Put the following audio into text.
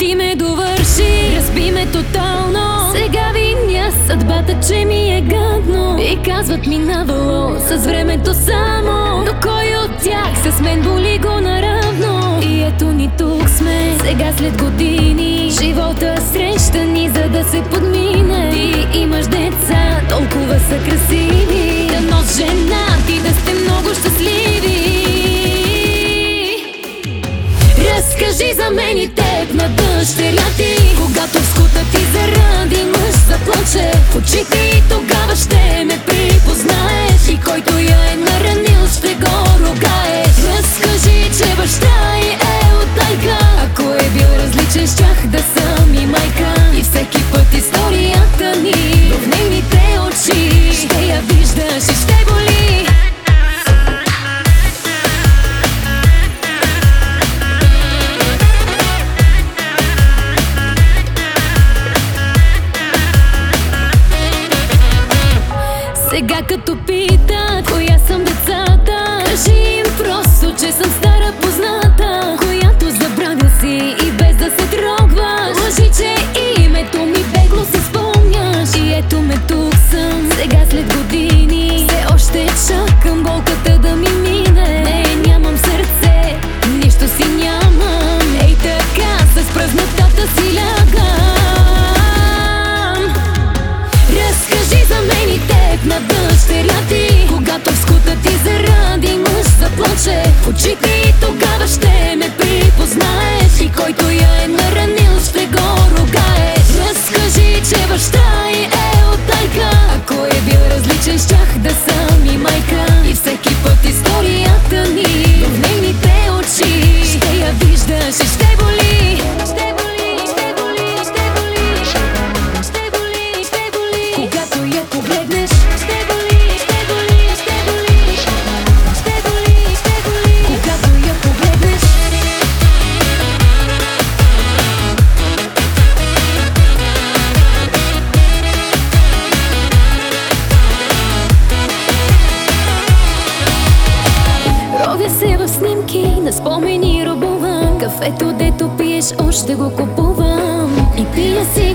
ти ме довърши, разби ме тотално. Сега виня съдбата, че ми е гадно. И казват минавало с времето само, но кой от тях с мен боли го наравно? И ето ни тук сме, сега след години. Живота среща ни, за да се подмине. Ти имаш деца, толкова са красиви. Дано с жена ти да сте много щастливи. Разкажи за мен и теб на дъщеря ти, когато в скута ти заради мъж заплаче. В очите и тогава ще ме припознаеш, и който я е наранил ще го ругаеш. Разкажи, че баща й е утайка, ако е бил различен, щях да съм и майка. И всеки път историята ни в нейните очи ще я виждаш и ще боли. Сега като питат коя съм децата, кажи им просто, че съм стара позната, която забравя си и без да се трогваш. Лъжи, че името ми бегло си спомняш. И ето ме тук съм, сега след години. Все още чакам болката да ми мине. Не, нямам сърце, нищо си нямам. Ей така, с празнотата си лягам. Разкажи за мен и теб на дъщеря ти, когато в скута ти заради мъж заплаче. В очите и тогава ще ме припознаеш, и който я е наранил ще го ругаеш. Разкажи, че баща й е утайка, ако е бил различен, щях да съм и майка. И всеки път историята ни в нейните очи ще я виждаш и ще боли. Когато я погледнеш, ще боли, ще боли, ще боли. Ще боли, ще боли. Когато я погледнеш. Ровя се в снимки, на спомени рубувам. Кафето, дето пиеш, още го купувам. И пия си